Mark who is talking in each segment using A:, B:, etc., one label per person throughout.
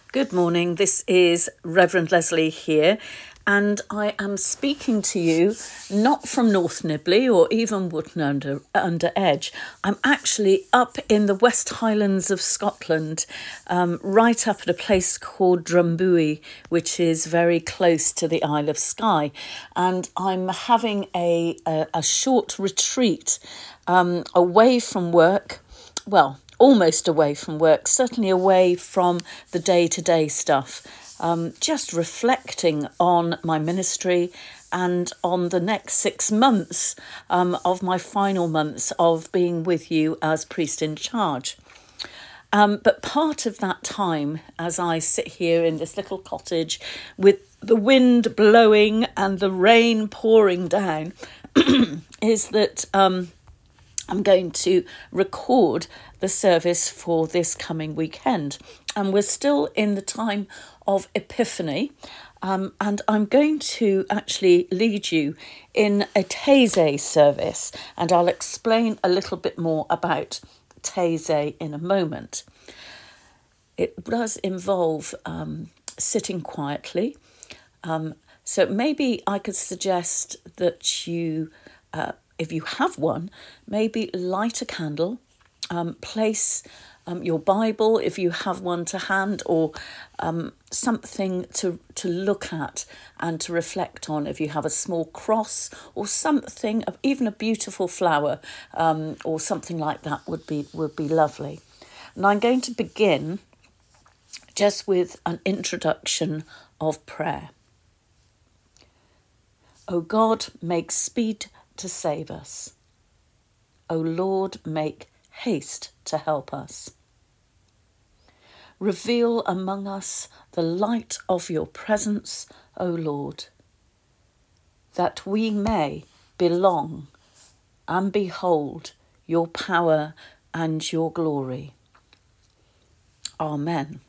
A: Good morning. This is Reverend Leslie here, and I am speaking to you not from North Nibley or even Wootton under Edge. I'm actually up in the West Highlands of Scotland, right up at a place called Drumbuie, which is very close to the Isle of Skye, and I'm having a short retreat away from work. Well, almost away from work, certainly away from the day-to-day stuff, just reflecting on my ministry and on the next 6 months of my final months of being with you as priest in charge. But part of that time, as I sit here in this little cottage with the wind blowing and the rain pouring down, is that I'm going to record the service for this coming weekend. And we're still in the time of Epiphany. And I'm going to actually lead you in a Taizé service. And I'll explain a little bit more about Taizé in a moment. It does involve sitting quietly. So maybe I could suggest that you, if you have one, maybe light a candle, place your Bible, if you have one to hand, or something to look at and to reflect on. If you have a small cross or something, even a beautiful flower or something like that would be lovely. And I'm going to begin just with an introduction of prayer. O God, make speed to save us. O Lord, make haste to help us. Reveal among us the light of your presence, O Lord, that we may belong and behold your power and your glory. Amen.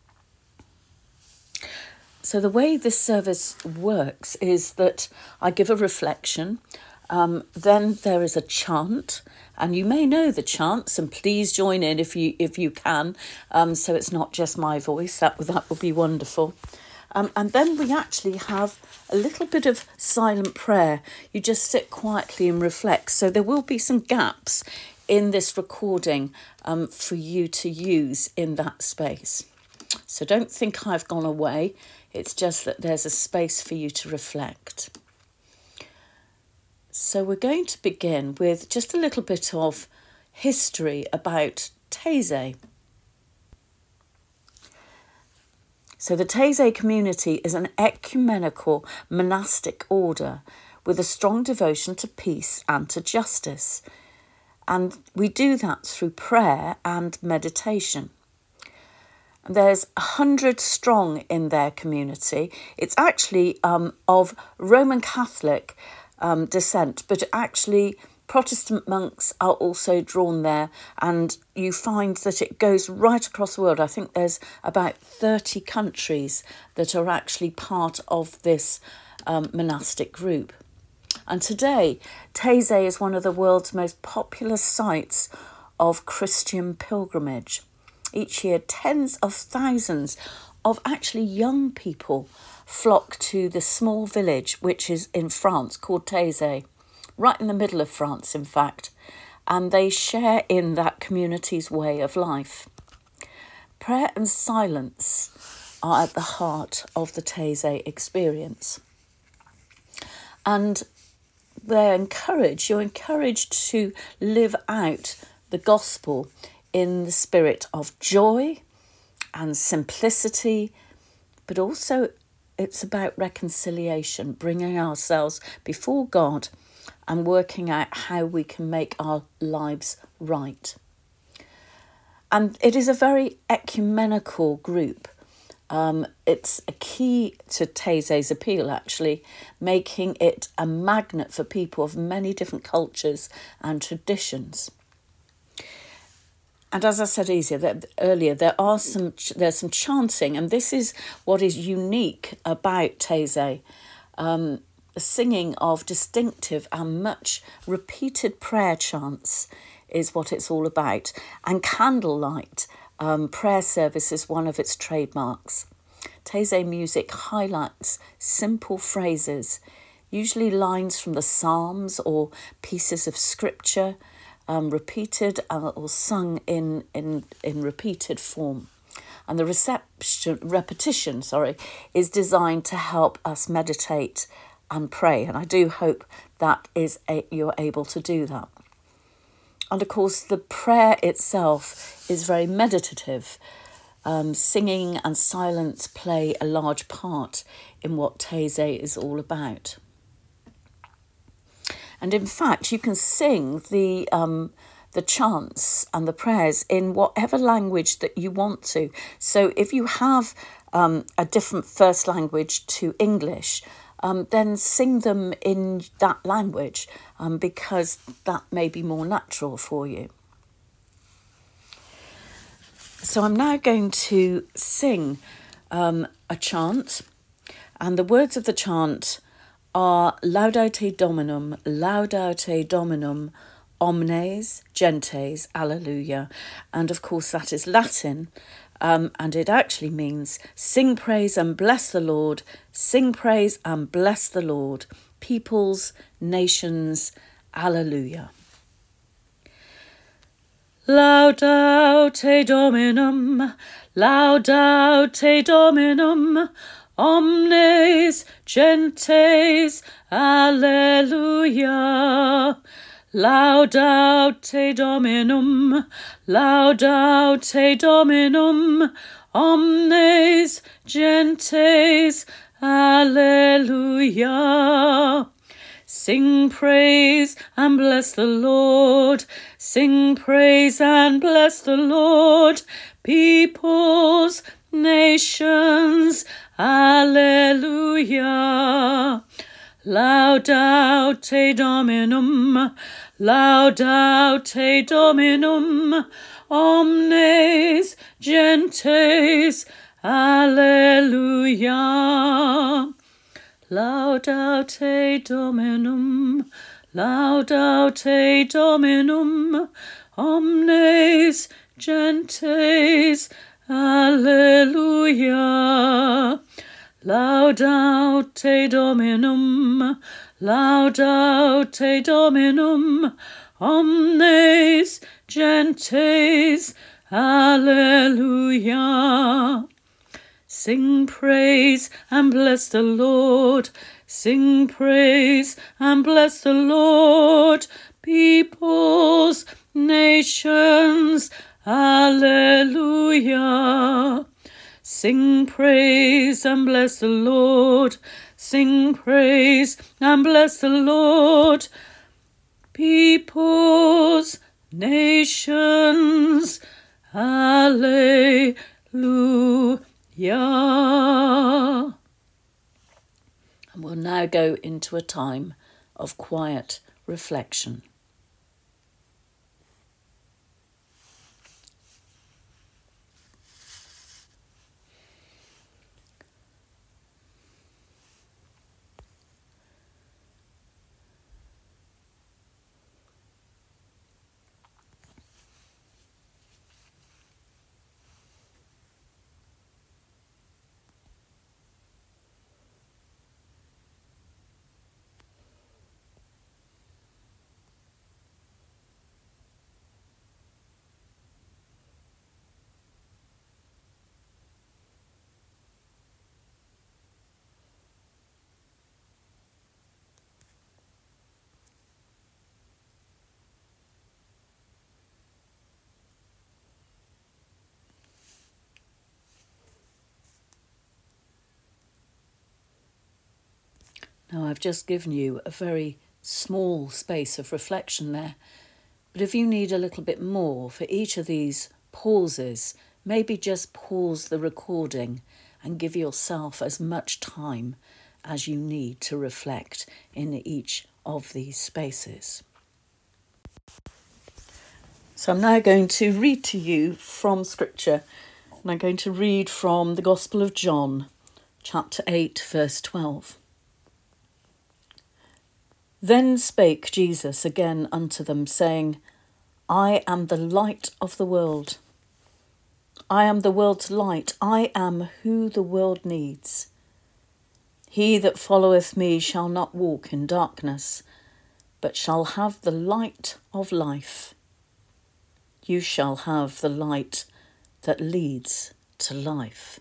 A: So the way this service works is that I give a reflection, then there is a chant, and you may know the chants, and please join in if you can, so it's not just my voice. That would be wonderful. And then we actually have a little bit of silent prayer. You just sit quietly and reflect. So there will be some gaps in this recording for you to use in that space. So don't think I've gone away. It's just that there's a space for you to reflect. So we're going to begin with just a little bit of history about Taizé. So the Taizé community is an ecumenical monastic order with a strong devotion to peace and to justice. And we do that through prayer and meditation. There's 100 strong in their community. It's actually of Roman Catholic descent, but actually Protestant monks are also drawn there, and you find that it goes right across the world. I think there's about 30 countries that are actually part of this monastic group. And today, Taizé is one of the world's most popular sites of Christian pilgrimage. Each year, tens of thousands of actually young people flock to the small village, which is in France, called Taizé, right in the middle of France, in fact, and they share in that community's way of life. Prayer and silence are at the heart of the Taizé experience. And you're encouraged to live out the gospel in the spirit of joy and simplicity, but also it's about reconciliation, bringing ourselves before God and working out how we can make our lives right. And it is a very ecumenical group. It's a key to Taizé's appeal, actually, making it a magnet for people of many different cultures and traditions. And as I said earlier, there's some chanting, and this is what is unique about Taizé. The singing of distinctive and much repeated prayer chants is what it's all about, and candlelight prayer service is one of its trademarks. Taizé music highlights simple phrases, usually lines from the Psalms or pieces of scripture, repeated or sung in repeated form. And the repetition is designed to help us meditate and pray. And I do hope that you're able to do that. And of course, the prayer itself is very meditative. Singing and silence play a large part in what Taizé is all about. And in fact, you can sing the chants and the prayers in whatever language that you want to. So if you have a different first language to English, then sing them in that language because that may be more natural for you. So I'm now going to sing a chant, and the words of the chant are Laudate Dominum, omnes gentes, alleluia. And of course that is Latin, and it actually means sing praise and bless the Lord, sing praise and bless the Lord, peoples, nations, alleluia. Laudate Dominum, omnes gentes, alleluia. Laudate Dominum, omnes gentes, alleluia. Sing praise and bless the Lord, sing praise and bless the Lord, peoples, nations, alleluia. Laudate Dominum, omnes gentes, alleluia. Laudate Dominum, omnes gentes, alleluia. Laudate Dominum, omnes gentes, alleluia. Sing praise and bless the Lord, sing praise and bless the Lord, peoples, nations, alleluia. Sing praise and bless the Lord, sing praise and bless the Lord, peoples, nations, alleluia. And we'll now go into a time of quiet reflection. Now, I've just given you a very small space of reflection there, but if you need a little bit more for each of these pauses, maybe just pause the recording and give yourself as much time as you need to reflect in each of these spaces. So I'm now going to read to you from Scripture, and I'm going to read from the Gospel of John, chapter 8, verse 12. Then spake Jesus again unto them, saying, I am the light of the world. I am the world's light. I am who the world needs. He that followeth me shall not walk in darkness, but shall have the light of life. You shall have the light that leads to life.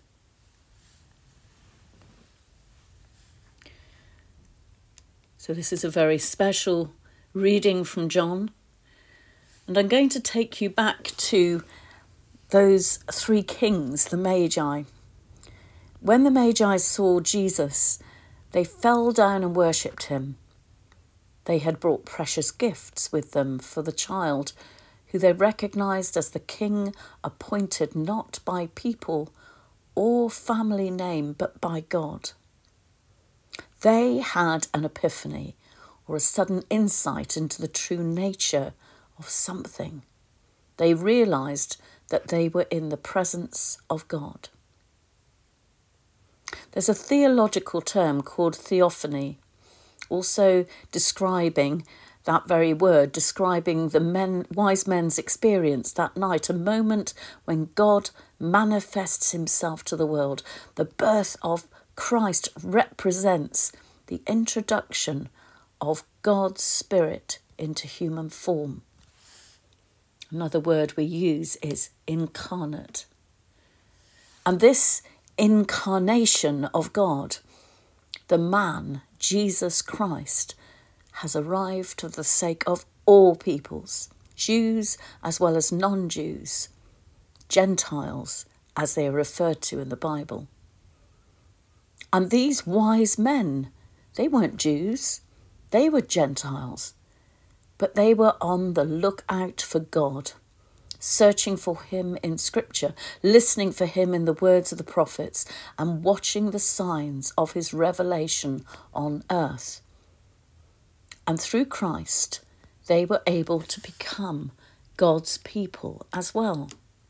A: So this is a very special reading from John. And I'm going to take you back to those three kings, the Magi. When the Magi saw Jesus, they fell down and worshipped him. They had brought precious gifts with them for the child, who they recognised as the king appointed not by people or family name, but by God. They had an epiphany, or a sudden insight into the true nature of something. They realised that they were in the presence of God. There's a theological term called theophany, also describing that very word, describing the wise men's experience that night, a moment when God manifests himself to the world. The birth of Christ represents the introduction of God's Spirit into human form. Another word we use is incarnate. And this incarnation of God, the man, Jesus Christ, has arrived for the sake of all peoples, Jews as well as non-Jews, Gentiles as they are referred to in the Bible. And these wise men, they weren't Jews, they were Gentiles, but they were on the lookout for God, searching for him in Scripture, listening for him in the words of the prophets, and watching the signs of his revelation on earth. And through Christ, they were able to become God's people as well.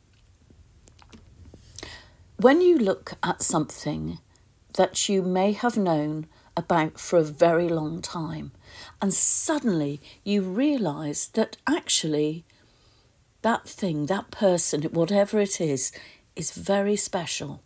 A: When you look at something that you may have known about for a very long time, and suddenly you realise that actually that thing, that person, whatever it is very special,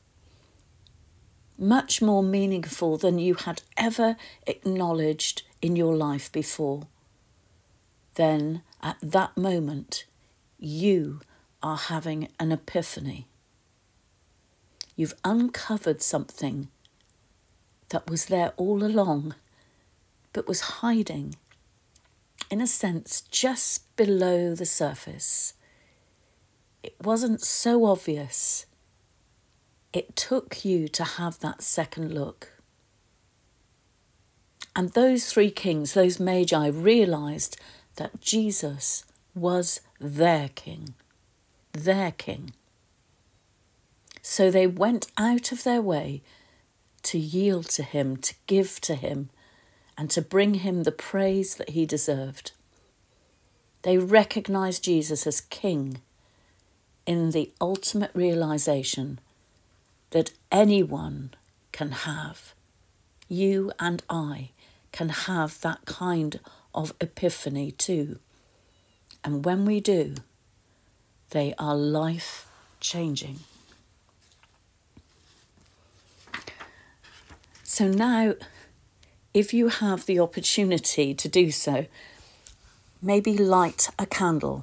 A: much more meaningful than you had ever acknowledged in your life before, then at that moment you are having an epiphany. You've uncovered something that was there all along, but was hiding, in a sense, just below the surface. It wasn't so obvious. It took you to have that second look. And those three kings, those Magi, realised that Jesus was their king, their king. So they went out of their way to yield to him, to give to him, and to bring him the praise that he deserved. They recognised Jesus as king in the ultimate realisation that anyone can have. You and I can have that kind of epiphany too. And when we do, they are life-changing. So now, if you have the opportunity to do so, maybe light a candle.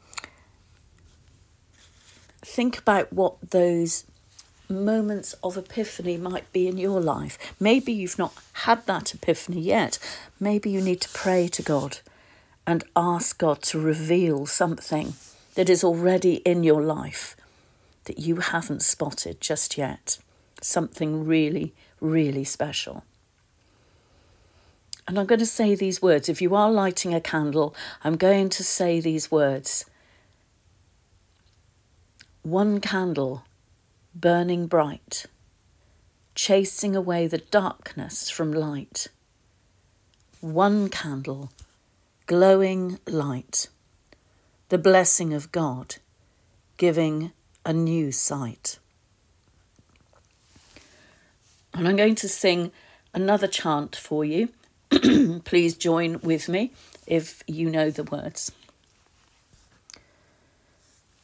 A: Think about what those moments of epiphany might be in your life. Maybe you've not had that epiphany yet. Maybe you need to pray to God and ask God to reveal something that is already in your life that you haven't spotted just yet. Something really, really special. And I'm going to say these words. If you are lighting a candle, I'm going to say these words. One candle burning bright, chasing away the darkness from light. One candle, glowing light, the blessing of God, giving a new sight. And I'm going to sing another chant for you. Please join with me if you know the words.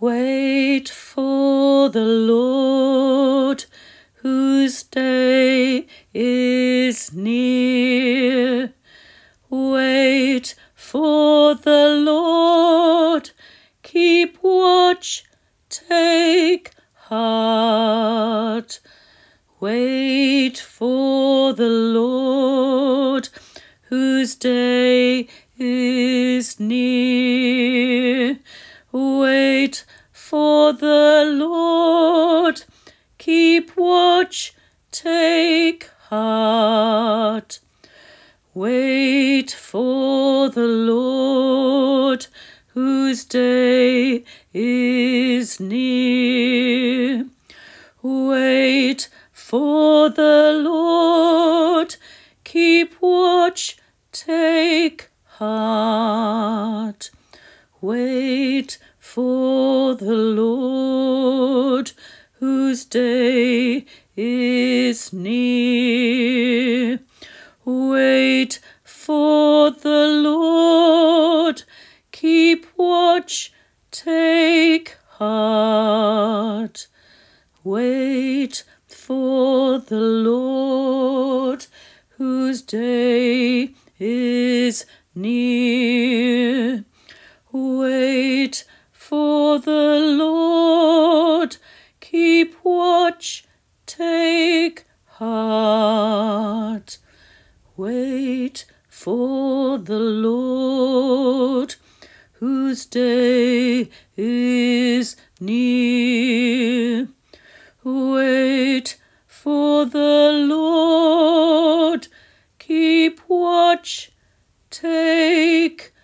A: Wait for the Lord, whose day is near. Wait for the Lord, keep watch, take heart. Wait for the Lord, whose day is near. Wait for the Lord, keep watch, take heart. Wait for the Lord, whose day is near. Wait for the Lord, keep watch, take heart. Wait for the Lord, whose day is near. Wait for the Lord, keep watch, take heart. Wait for the Lord, whose day is near. Wait for the Lord, keep watch, take heart. Wait for the Lord, whose day is near. Wait for the Lord, keep watch, take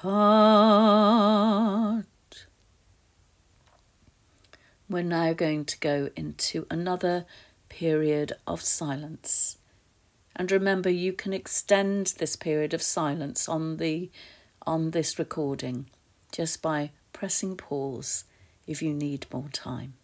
A: heart. We're now going to go into another period of silence. And remember, you can extend this period of silence on this recording just by pressing pause if you need more time.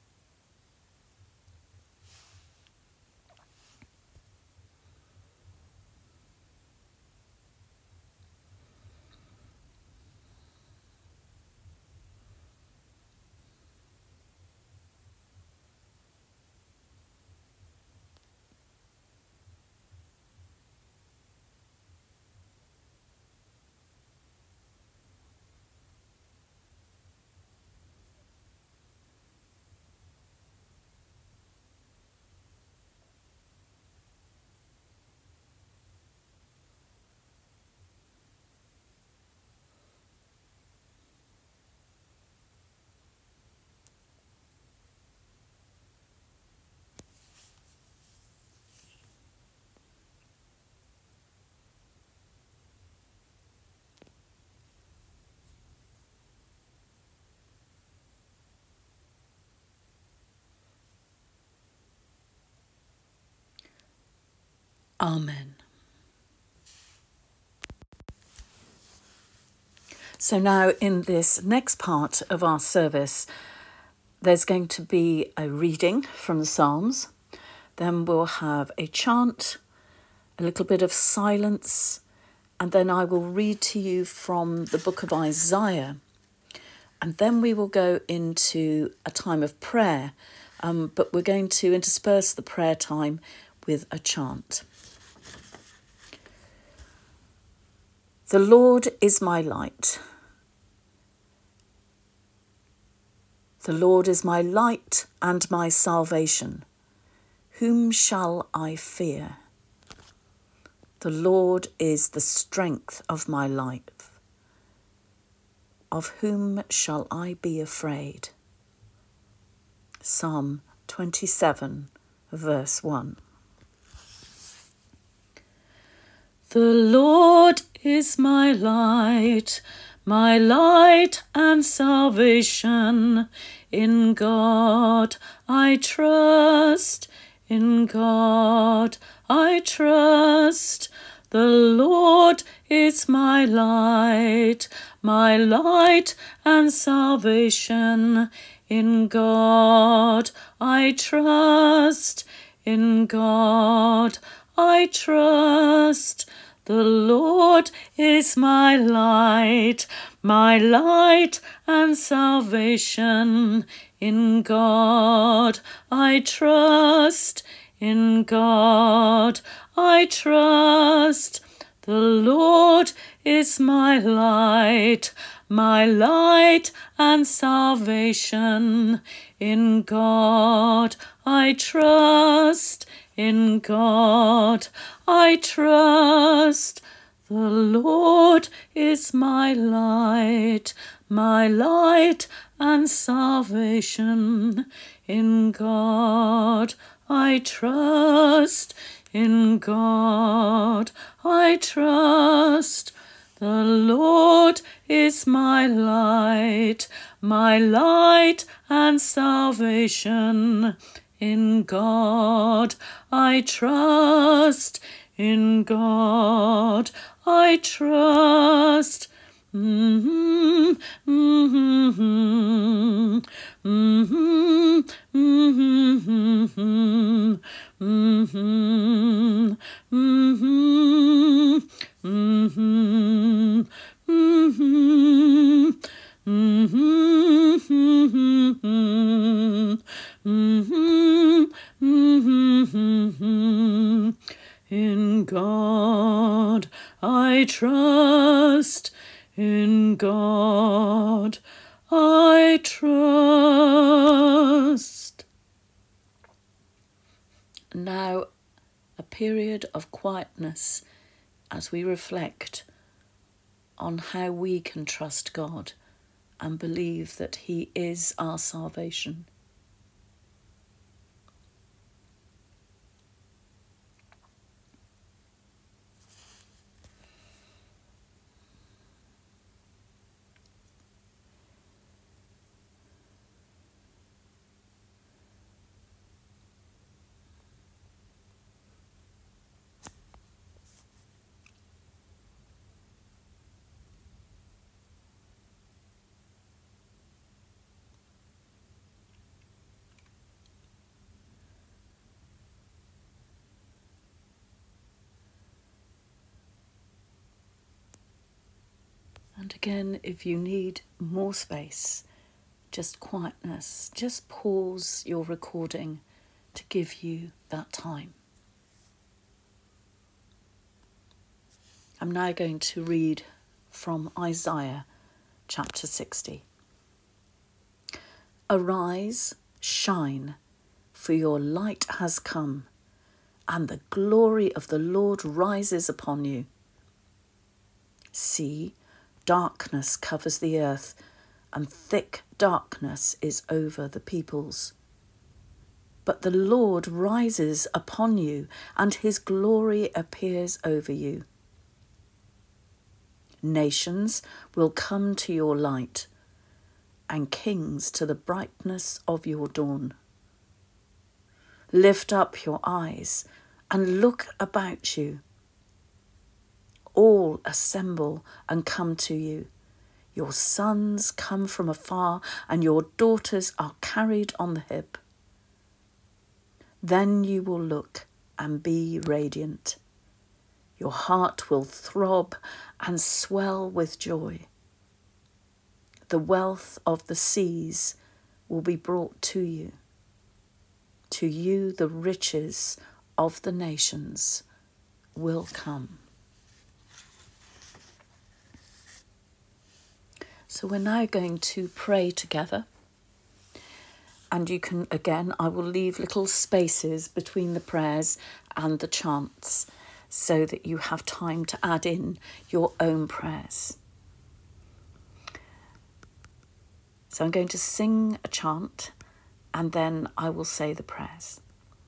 A: Amen. So now in this next part of our service, there's going to be a reading from the Psalms. Then we'll have a chant, a little bit of silence, and then I will read to you from the book of Isaiah. And then we will go into a time of prayer, but we're going to intersperse the prayer time with a chant. The Lord is my light. The Lord is my light and my salvation. Whom shall I fear? The Lord is the strength of my life. Of whom shall I be afraid? Psalm 27, verse 1. The Lord is my light and salvation. In God I trust, in God I trust. The Lord is my light and salvation. In God I trust, in God I trust. The Lord is my light and salvation. In God I trust, in God I trust. The Lord is my light and salvation. In God I trust, in God I trust. The Lord is my light and salvation. In God I trust, in God I trust. The Lord is my light and salvation. In God I trust, in God I trust. Mm-hmm, mm-hmm, mm-hmm, mm-hmm, mm-hmm, mm-hmm, mm-hmm, mm-hmm, mm-hmm, mm-hmm. In God I trust, in God I trust. Now, a period of quietness as we reflect on how we can trust God and believe that He is our salvation. And again, if you need more space, just quietness, just pause your recording to give you that time. I'm now going to read from Isaiah chapter 60. Arise, shine, for your light has come, and the glory of the Lord rises upon you. See, darkness covers the earth, and thick darkness is over the peoples. But the Lord rises upon you, and his glory appears over you. Nations will come to your light, and kings to the brightness of your dawn. Lift up your eyes and look about you. All assemble and come to you. Your sons come from afar, and your daughters are carried on the hip. Then you will look and be radiant. Your heart will throb and swell with joy. The wealth of the seas will be brought to you. To you the riches of the nations will come. So we're now going to pray together. And you can, again, I will leave little spaces between the prayers and the chants so that you have time to add in your own prayers. So I'm going to sing a chant and then I will say the prayers.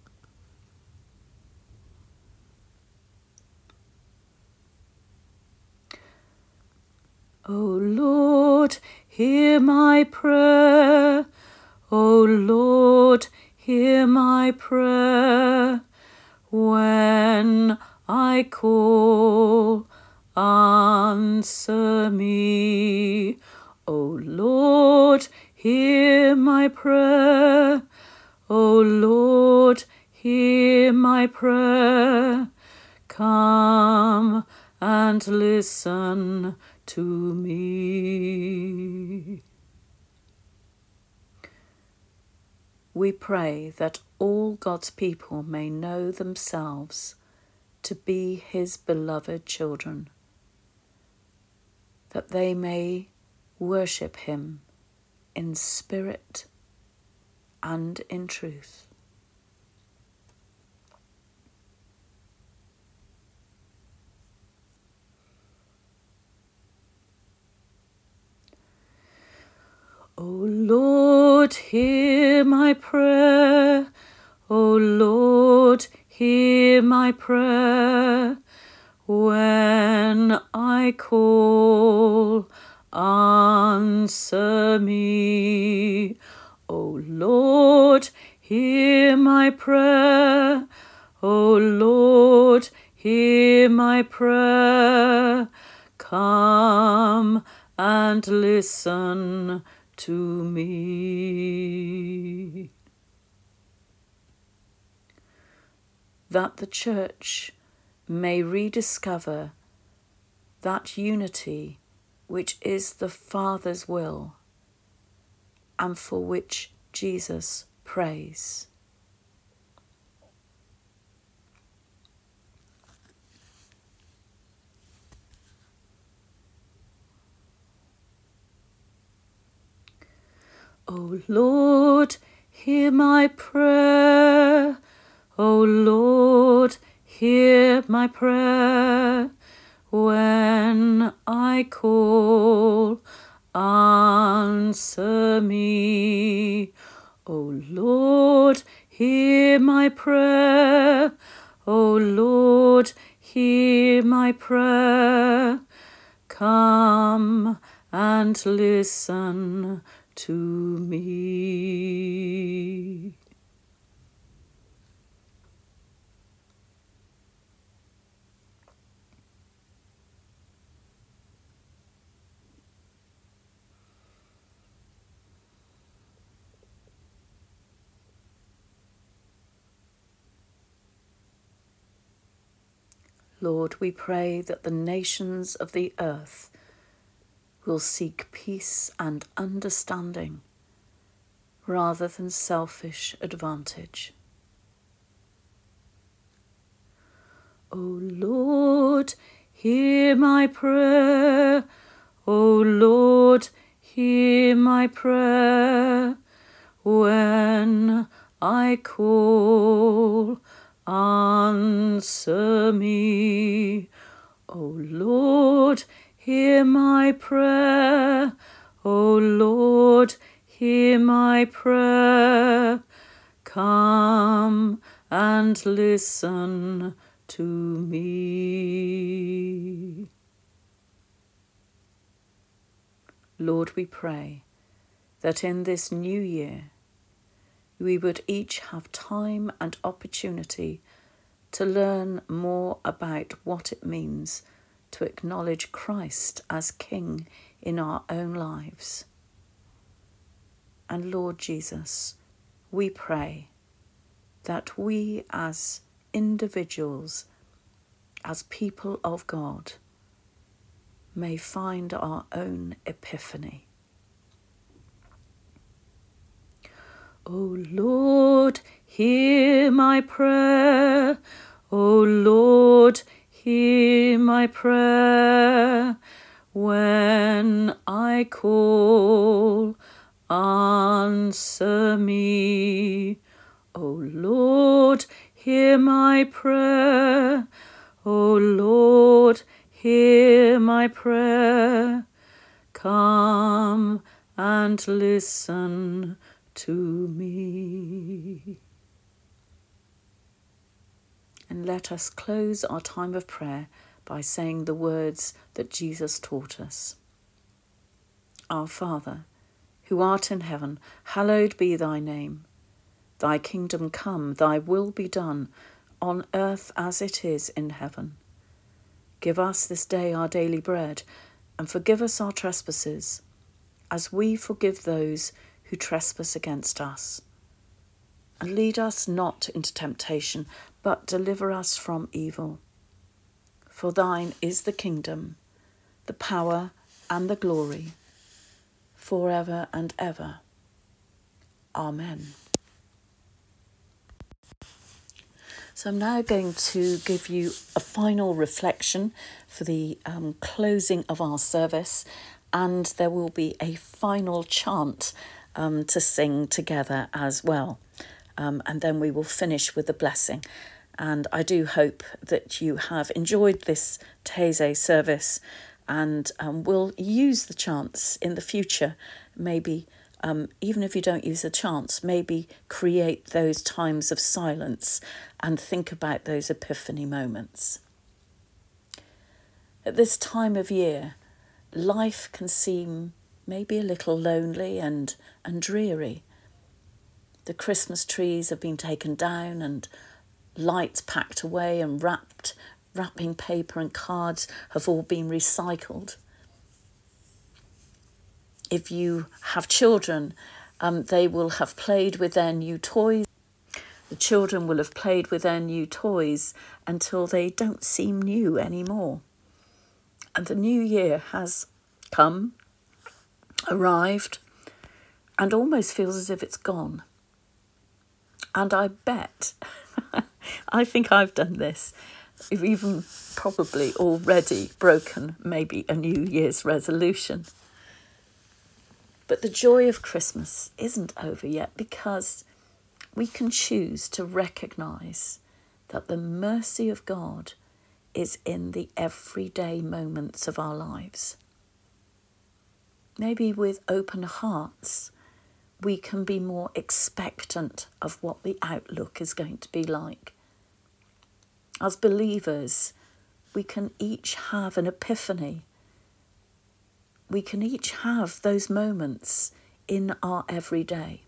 A: O Lord, hear my prayer. O Lord, hear my prayer. When I call, answer me. O Lord, hear my prayer. O Lord, hear my prayer. Come and listen to me. We pray that all God's people may know themselves to be his beloved children, that they may worship him in spirit and in truth. O Lord, hear my prayer. O Lord, hear my prayer. When I call, answer me. O Lord, hear my prayer. O Lord, hear my prayer. Come and listen to me. That the Church may rediscover that unity which is the Father's will and for which Jesus prays. O Lord, hear my prayer. O Lord, hear my prayer. When I call, answer me. O Lord, hear my prayer. O Lord, hear my prayer. Come and listen to me. Lord, we pray that the nations of the earth will seek peace and understanding rather than selfish advantage. O Lord, hear my prayer. O Lord, hear my prayer. When I call, answer me. O Lord, hear my prayer. O Lord, hear my prayer. Come and listen to me. Lord, we pray that in this new year we would each have time and opportunity to learn more about what it means to acknowledge Christ as King in our own lives. And Lord Jesus, we pray that we as individuals, as people of God, may find our own epiphany. O Lord, hear my prayer. O Lord, hear my prayer. When I call, answer me. O Lord, hear my prayer. O Lord, hear my prayer. Come and listen to me. And let us close our time of prayer by saying the words that Jesus taught us. Our Father, who art in heaven, hallowed be thy name. Thy kingdom come, thy will be done, on earth as it is in heaven. Give us this day our daily bread, and forgive us our trespasses, as we forgive those who trespass against us. And lead us not into temptation, but deliver us from evil. For thine is the kingdom, the power and the glory, forever and ever. Amen. So I'm now going to give you a final reflection for the closing of our service, and there will be a final chant to sing together as well. And then we will finish with the blessing. And I do hope that you have enjoyed this Taizé service and will use the chants in the future. Maybe, even if you don't use the chants, maybe create those times of silence and think about those epiphany moments. At this time of year, life can seem maybe a little lonely and dreary. The Christmas trees have been taken down and lights packed away and wrapping paper and cards have all been recycled. If you have children, they will have played with their new toys. The children will have played with their new toys until they don't seem new anymore. And the new year has come, arrived, and almost feels as if it's gone. And I bet, I think I've done this, I've even probably already broken maybe a New Year's resolution. But the joy of Christmas isn't over yet, because we can choose to recognise that the mercy of God is in the everyday moments of our lives. Maybe with open hearts, we can be more expectant of what the outlook is going to be like. As believers, we can each have an epiphany. We can each have those moments in our everyday.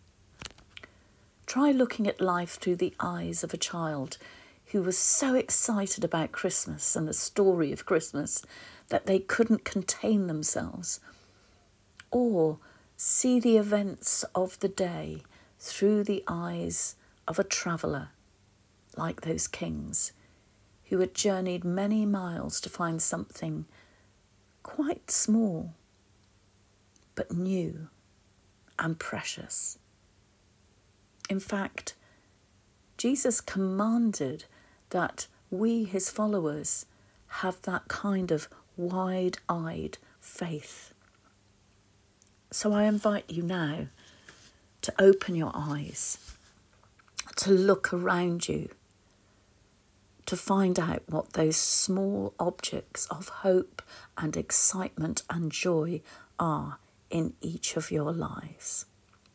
A: Try looking at life through the eyes of a child who was so excited about Christmas and the story of Christmas that they couldn't contain themselves. Or see the events of the day through the eyes of a traveller, like those kings who had journeyed many miles to find something quite small, but new and precious. In fact, Jesus commanded that we, his followers, have that kind of wide-eyed faith. So I invite you now to open your eyes, to look around you, to find out what those small objects of hope and excitement and joy are in each of your lives.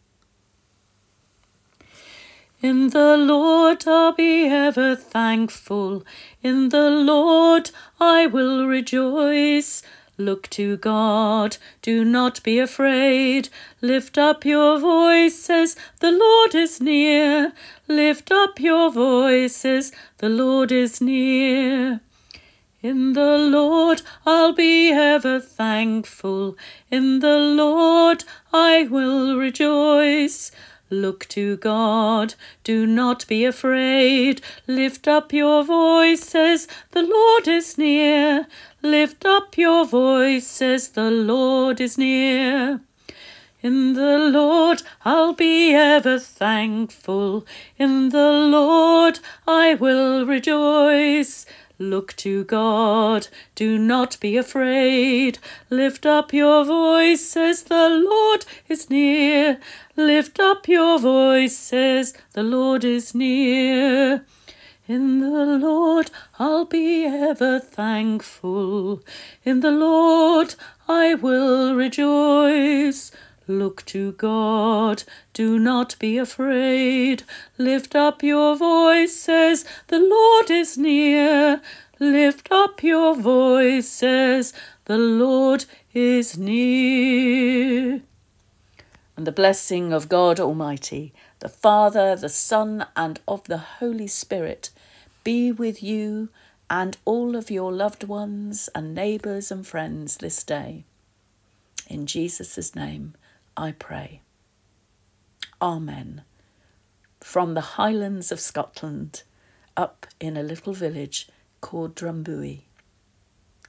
A: In the Lord I'll be ever thankful. In the Lord I will rejoice. Look to God, do not be afraid. Lift up your voices, the Lord is near. Lift up your voices, the Lord is near. In the Lord I'll be ever thankful. In the Lord I will rejoice. Look to God, do not be afraid. Lift up your voices, the Lord is near. Lift up your voices, the Lord is near. In the Lord I'll be ever thankful. In the Lord I will rejoice. Look to God, do not be afraid. Lift up your voices, the Lord is near. Lift up your voices, the Lord is near. In the Lord I'll be ever thankful. In the Lord I will rejoice. Look to God, do not be afraid. Lift up your voices, the Lord is near. Lift up your voices, the Lord is near. And the blessing of God Almighty, the Father, the Son, and of the Holy Spirit be with you and all of your loved ones and neighbours and friends this day. In Jesus' name I pray. Amen. From the Highlands of Scotland, up in a little village called Drumbuie.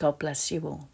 A: God bless you all.